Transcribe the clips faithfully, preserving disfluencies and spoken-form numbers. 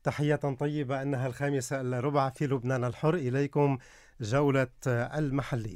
تحية طيبة، أنها الخامسة إلا ربع في لبنان الحر. إليكم جولة المحلية.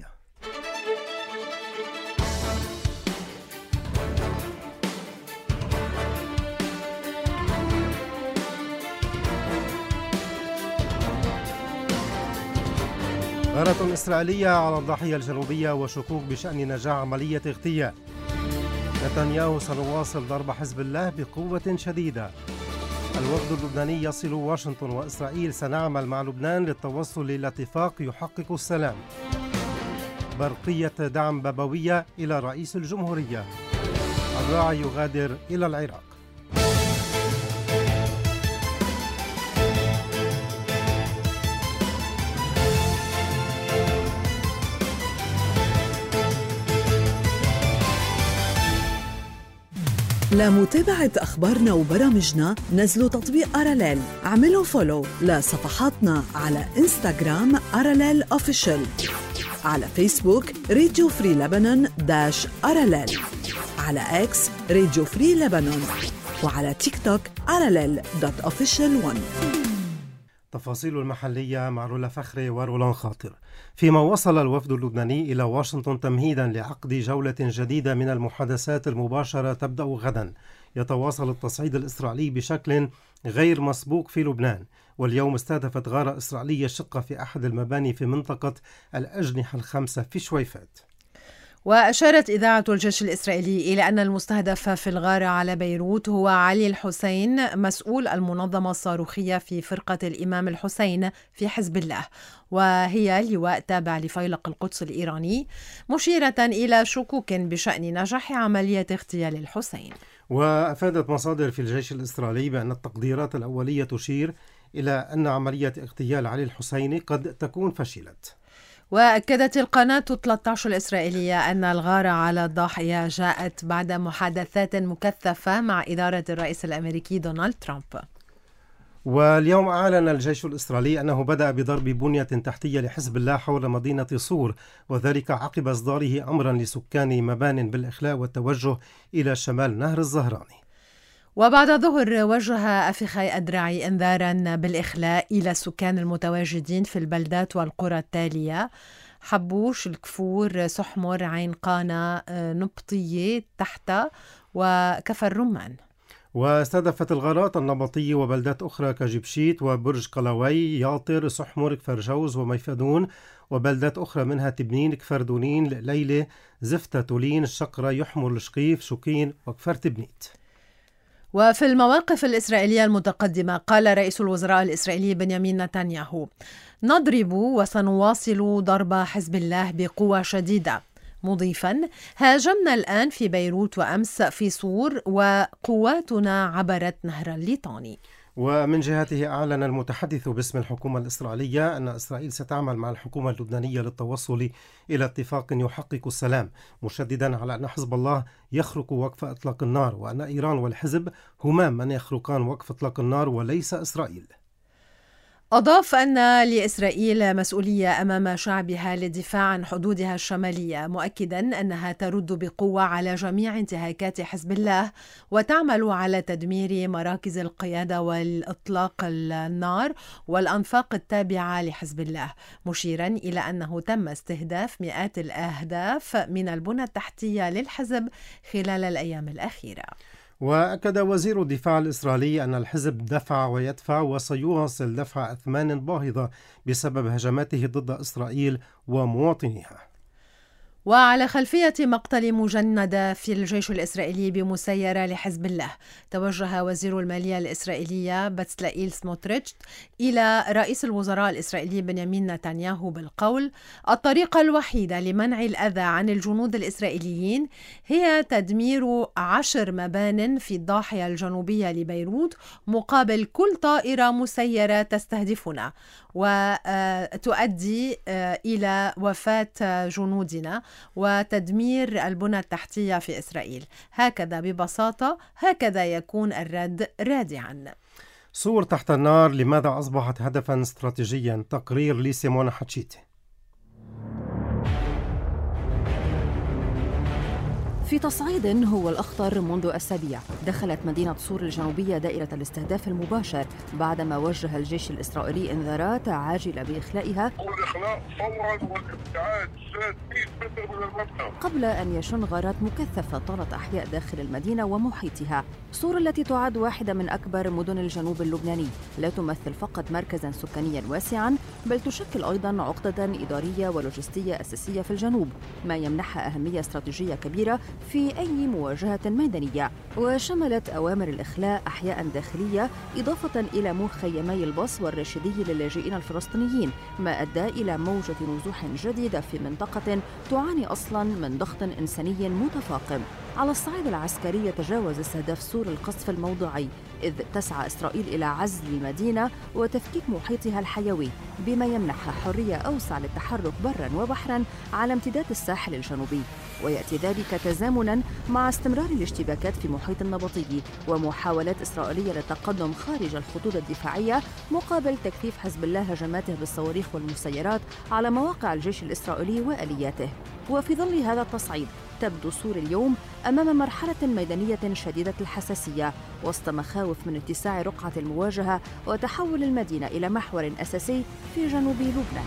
غارة إسرائيلية على الضاحية الجنوبية وشكوك بشأن نجاح عملية اغتيال. نتنياهو: سنواصل ضرب حزب الله بقوة شديدة. الوفد اللبناني يصل واشنطن وإسرائيل: سنعمل مع لبنان للتوصل لاتفاق يحقق السلام. برقية دعم بابوية إلى رئيس الجمهورية. الراعي يغادر إلى العراق. لمتابعة أخبارنا وبرامجنا نزلوا تطبيق أراليل. اعملوا فولو لصفحاتنا على إنستغرام أراليل أوفيشال، على فيسبوك راديو فري لبنان داش أراليل، على إكس راديو فري لبنان، وعلى تيك توك أراليل دوت أوفيشال وان. تفاصيل المحلية مع رولا فخري ورولان خاطر. فيما وصل الوفد اللبناني إلى واشنطن تمهيدا لعقد جولة جديدة من المحادثات المباشرة تبدأ غدا، يتواصل التصعيد الإسرائيلي بشكل غير مسبوق في لبنان. واليوم استهدفت غارة إسرائيلية شقة في أحد المباني في منطقة الأجنحة الخمسة في شويفات. وأشارت إذاعة الجيش الإسرائيلي إلى أن المستهدف في الغارة على بيروت هو علي الحسين، مسؤول المنظمة الصاروخية في فرقة الإمام الحسين في حزب الله، وهي لواء تابع لفيلق القدس الإيراني، مشيرة إلى شكوك بشأن نجاح عملية اغتيال الحسين. وأفادت مصادر في الجيش الإسرائيلي بأن التقديرات الأولية تشير إلى أن عملية اغتيال علي الحسين قد تكون فشلت. وأكدت القناة ثلاثة عشر الإسرائيلية أن الغارة على الضاحية جاءت بعد محادثات مكثفة مع إدارة الرئيس الأمريكي دونالد ترامب. واليوم أعلن الجيش الإسرائيلي أنه بدأ بضرب بنية تحتية لحزب الله حول مدينة صور، وذلك عقب إصداره أمرا لسكان مبان بالإخلاء والتوجه إلى شمال نهر الزهراني. وبعد ظهر وجه أفيخاي أدرعي إنذارا بالإخلاء إلى السكان المتواجدين في البلدات والقرى التالية: حبوش، الكفور، سحمر، عين قانا، نبطية، تحت، وكفر الرمان. واستهدفت الغارات النبطية وبلدات أخرى كجبشيت وبرج قلاوي، ياطر، سحمر، كفر جوز وميفدون، وبلدات أخرى منها تبنين، كفر دونين، ليلة، زفتة، تولين، الشقرة، يحمر، الشقيف، شوكين، وكفر تبنيت. وفي المواقف الإسرائيلية المتقدمة قال رئيس الوزراء الإسرائيلي بنيامين نتنياهو: نضرب وسنواصل ضرب حزب الله بقوة شديدة، مضيفا: هاجمنا الآن في بيروت وأمس في صور، وقواتنا عبرت نهر الليطاني. ومن جهته أعلن المتحدث باسم الحكومة الإسرائيلية أن إسرائيل ستعمل مع الحكومة اللبنانية للتوصل إلى اتفاق يحقق السلام، مشددا على أن حزب الله يخرق وقف إطلاق النار، وأن إيران والحزب هما من يخرقان وقف إطلاق النار وليس إسرائيل. أضاف أن لإسرائيل مسؤولية أمام شعبها للدفاع عن حدودها الشمالية، مؤكدا أنها ترد بقوة على جميع انتهاكات حزب الله وتعمل على تدمير مراكز القيادة والإطلاق النار والأنفاق التابعة لحزب الله، مشيرا إلى أنه تم استهداف مئات الأهداف من البنى التحتية للحزب خلال الأيام الأخيرة. وأكد وزير الدفاع الإسرائيلي أن الحزب دفع ويدفع وسيواصل دفع أثمان باهظة بسبب هجماته ضد إسرائيل ومواطنيها. وعلى خلفية مقتل مجندة في الجيش الإسرائيلي بمسيرة لحزب الله، توجه وزير المالية الإسرائيلية بتسلائيل سموتريتش إلى رئيس الوزراء الإسرائيلي بنيامين نتنياهو بالقول: الطريقة الوحيدة لمنع الأذى عن الجنود الإسرائيليين هي تدمير عشر مبان في الضاحية الجنوبية لبيروت مقابل كل طائرة مسيرة تستهدفنا وتؤدي إلى وفاة جنودنا وتدمير البنى التحتية في إسرائيل. هكذا ببساطة، هكذا يكون الرد رادعا. صور تحت النار لماذا أصبحت هدفا استراتيجيا؟ تقرير لسيمونا حتشيتي. في تصعيد هو الأخطر منذ أسابيع، دخلت مدينة صور الجنوبية دائرة الاستهداف المباشر بعدما وجه الجيش الإسرائيلي إنذارات عاجلة بإخلائها والإخلاء فورا والابتعاد مئة متر من المبنى قبل أن يشن غارات مكثفة طالت أحياء داخل المدينة ومحيطها. صور التي تعد واحدة من أكبر مدن الجنوب اللبناني لا تمثل فقط مركزاً سكانياً واسعاً، بل تشكل أيضاً عقدة إدارية ولوجستية أساسية في الجنوب، ما يمنحها أهمية استراتيجية كبيرة في أي مواجهة ميدانية. وشملت أوامر الإخلاء أحياء داخلية إضافة إلى مخيمي البص والراشدي للاجئين الفلسطينيين، ما أدى إلى موجة نزوح جديدة في منطقة تعاني أصلاً من ضغط إنساني متفاقم. على الصعيد العسكري يتجاوز استهداف صور القصف الموضعي، إذ تسعى إسرائيل إلى عزل المدينة وتفكيك محيطها الحيوي، بما يمنحها حرية أوسع للتحرك برا وبحرا على امتداد الساحل الجنوبي. ويأتي ذلك تزامنا مع استمرار الاشتباكات في محيط النبطي ومحاولات إسرائيلية للتقدم خارج الخطوط الدفاعية مقابل تكثيف حزب الله هجماته بالصواريخ والمسيرات على مواقع الجيش الإسرائيلي وآلياته. وفي ظل هذا التصعيد تبدو صور اليوم أمام مرحلة ميدانية شديدة الحساسية، وسط مخاوف من اتساع رقعة المواجهة وتحول المدينة إلى محور أساسي في جنوب لبنان.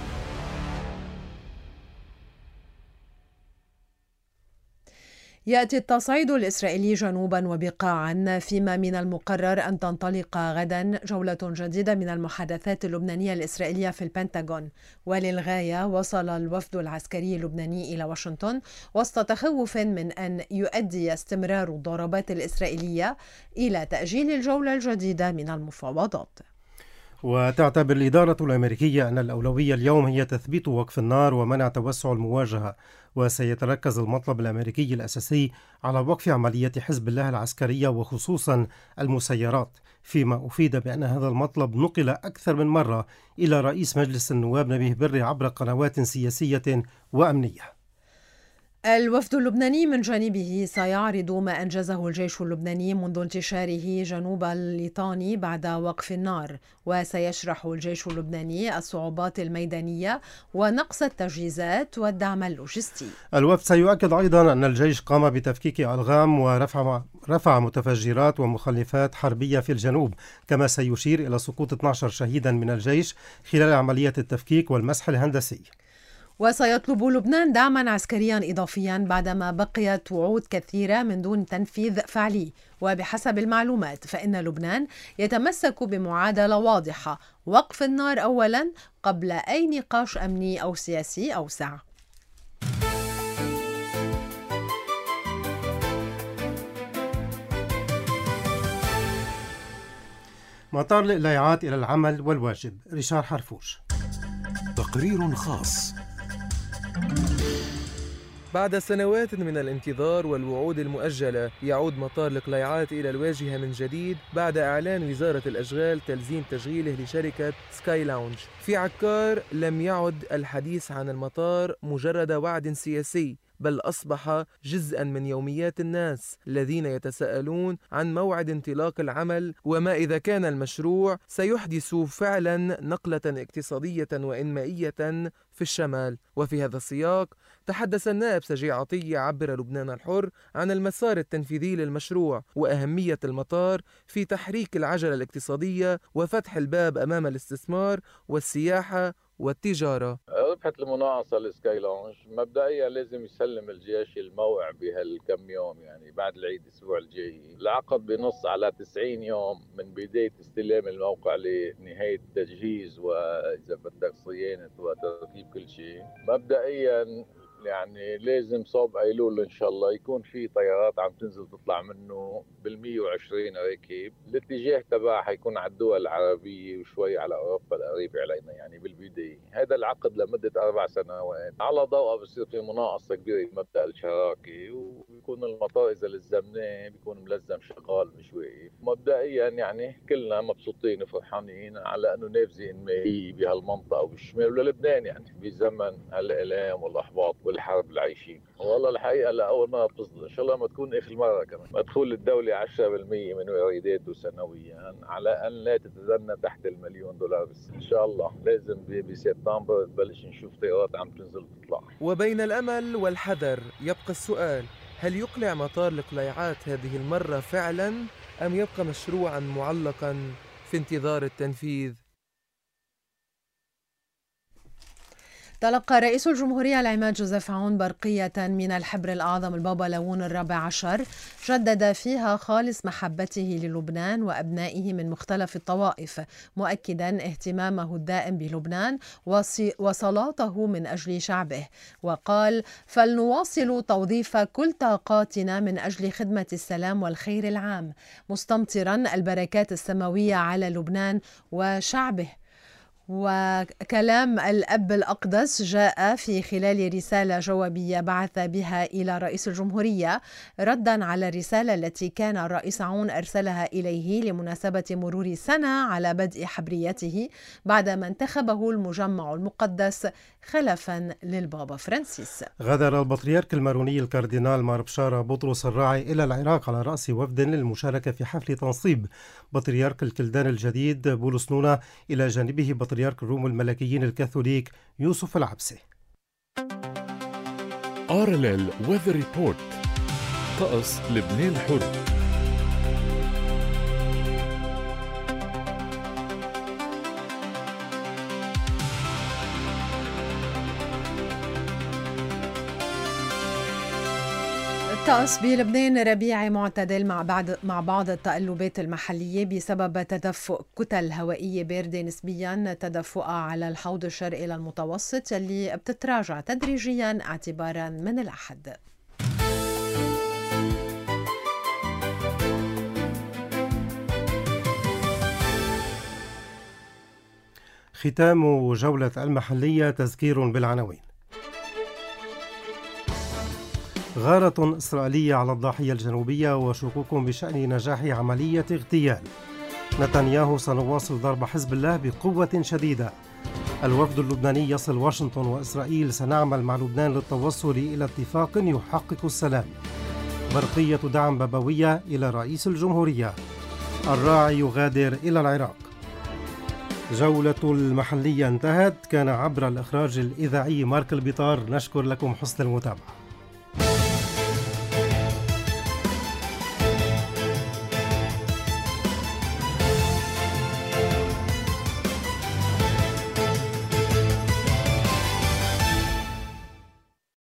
يأتي التصعيد الإسرائيلي جنوباً وبقاعاً، فيما من المقرر أن تنطلق غداً جولة جديدة من المحادثات اللبنانية الإسرائيلية في البنتاغون. وللغاية وصل الوفد العسكري اللبناني إلى واشنطن وسط تخوف من أن يؤدي استمرار الضربات الإسرائيلية إلى تأجيل الجولة الجديدة من المفاوضات. وتعتبر الإدارة الأمريكية أن الأولوية اليوم هي تثبيت وقف النار ومنع توسع المواجهة، وسيتركز المطلب الأمريكي الأساسي على وقف عملية حزب الله العسكرية وخصوصا المسيرات، فيما أفيد بأن هذا المطلب نقل أكثر من مرة إلى رئيس مجلس النواب نبيه بري عبر قنوات سياسية وأمنية. الوفد اللبناني من جانبه سيعرض ما أنجزه الجيش اللبناني منذ انتشاره جنوب الليطاني بعد وقف النار، وسيشرح الجيش اللبناني الصعوبات الميدانية ونقص التجهيزات والدعم اللوجستي. الوفد سيؤكد أيضا أن الجيش قام بتفكيك ألغام ورفع رفع متفجرات ومخلفات حربية في الجنوب، كما سيشير إلى سقوط اثني عشر شهيدا من الجيش خلال عملية التفكيك والمسح الهندسي. وسيطلب لبنان دعما عسكريا إضافيا بعدما بقيت وعود كثيرة من دون تنفيذ فعلي. وبحسب المعلومات فإن لبنان يتمسك بمعادلة واضحة: وقف النار أولا قبل أي نقاش أمني أو سياسي أوسع. مطار الإقلاعات إلى العمل والواجب. ريشار حرفوش. تقرير خاص. بعد سنوات من الانتظار والوعود المؤجلة، يعود مطار القليعات إلى الواجهة من جديد بعد إعلان وزارة الأشغال تلزيم تشغيله لشركة سكاي لاونج. في عكار لم يعد الحديث عن المطار مجرد وعد سياسي، بل أصبح جزءاً من يوميات الناس الذين يتساءلون عن موعد انطلاق العمل، وما إذا كان المشروع سيحدث فعلاً نقلة اقتصادية وإنمائية في الشمال. وفي هذا السياق تحدث النائب سجي عطية عبر لبنان الحر عن المسار التنفيذي للمشروع وأهمية المطار في تحريك العجلة الاقتصادية وفتح الباب أمام الاستثمار والسياحة والتجارة. ربحت المناقصة لسكاي لاونج. مبدئيا لازم يسلم الجيش الموقع بهالكم يوم، يعني بعد العيد الأسبوع الجاي. العقد بنص على تسعين يوم من بداية استلام الموقع لنهاية التجهيز وإذا بدك صيانة وتركيب كل شيء. مبدئيا يعني لازم صوب أيلول إن شاء الله يكون في طيارات عم تنزل تطلع منه بالمية وعشرين راكب. الاتجاه تبعها حيكون على الدول العربية وشوي على أوروبا القريبة علينا يعني بالبداية. هذا العقد لمدة أربع سنوات. على ضوء بصير في مناقصة كبيرة مبدأ الشراكة، ويكون المطار إذا لزمناه بيكون ملزم شغال مش واقف. مبدئيا يعني كلنا مبسوطين وفرحانين على أنه نافذة إنمائية بهالمنطقة وبالشمال ولبنان، يعني بزمن هالإعلام والأحباط والحرب العايشين. والله الحقيقة لأول مرة بتصدر، إن شاء الله ما تكون آخر مرة كمان. مدخول الدولة عشرة بالمية من وارداته سنويا على أن لا تتدنى تحت المليون دولار بس. إن شاء الله لازم بسبتمبر تبلش نشوف طيارات عم تنزل تطلع. وبين الأمل والحذر يبقى السؤال: هل يقلع مطار القليعات هذه المرة فعلاً أم يبقى مشروعاً معلقاً في انتظار التنفيذ؟ تلقى رئيس الجمهورية العماد جوزيف عون برقية من الحبر الأعظم البابا ليون الرابع عشر جدد فيها خالص محبته للبنان وأبنائه من مختلف الطوائف، مؤكدا اهتمامه الدائم بلبنان وصلاته من أجل شعبه، وقال: فلنواصل توظيف كل طاقاتنا من أجل خدمة السلام والخير العام، مستمطرا البركات السماوية على لبنان وشعبه. وكلام الأب الأقدس جاء في خلال رسالة جوابية بعث بها إلى رئيس الجمهورية ردا على الرسالة التي كان الرئيس عون أرسلها إليه لمناسبة مرور سنة على بدء حبريته بعدما انتخبه المجمع المقدس خلفا للبابا فرانسيس. غادر البطريرك الماروني الكاردينال مار بشارة بطرس الراعي إلى العراق على رأس وفد للمشاركة في حفل تنصيب بطريرك الكلدان الجديد بولس نونا، إلى جانبه بطريرك الروم الملكيين الكاثوليك يوسف العبسي. آرلل ويذر ريبورت. طقس لبنان الحر. الطقس بلبنان ربيعي معتدل مع بعض مع بعض التقلبات المحلية بسبب تدفق كتل هوائية باردة نسبيا تدفقها على الحوض الشرقي للمتوسط اللي بتتراجع تدريجيا اعتبارا من الأحد. ختام جولة المحلية، تذكير بالعناوين. غارة إسرائيلية على الضاحية الجنوبية وشكوك بشأن نجاح عملية اغتيال. نتنياهو سنواصل ضرب حزب الله بقوة شديدة. الوفد اللبناني يصل واشنطن وإسرائيل، سنعمل مع لبنان للتوصل إلى اتفاق يحقق السلام. برقية دعم بابوية إلى رئيس الجمهورية. الراعي يغادر إلى العراق. جولة المحلية انتهت، كان عبر الإخراج الإذاعي مارك البطار. نشكر لكم حسن المتابعة.